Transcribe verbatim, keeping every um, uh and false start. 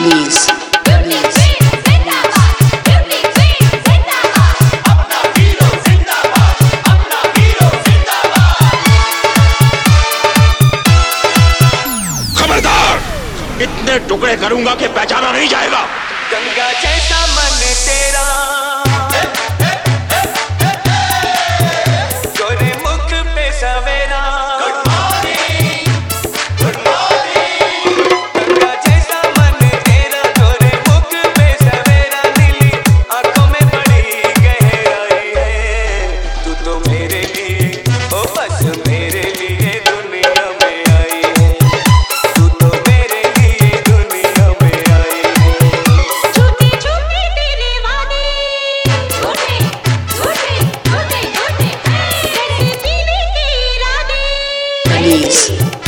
Please. इतने टुकड़े करूंगा कि पहचाना नहीं जाएगा। गंगा जैसा मन तेरा, गोरे मुख पे सवेरा। Good morning, good morning. Ganga जैसा मन तेरा, गोरे मुख पे सवेरा। नीली आंखों में बड़ी गहराई है। तू तो मेरे लिए, ओ बस मेरे लिए दुनिया में आई है। तू तो मेरे लिए दुनिया में आई है। झूठे झूठे तेरे वादे, झूठे झूठे झूठे झूठे, कैसे जीने के इरादे। Please.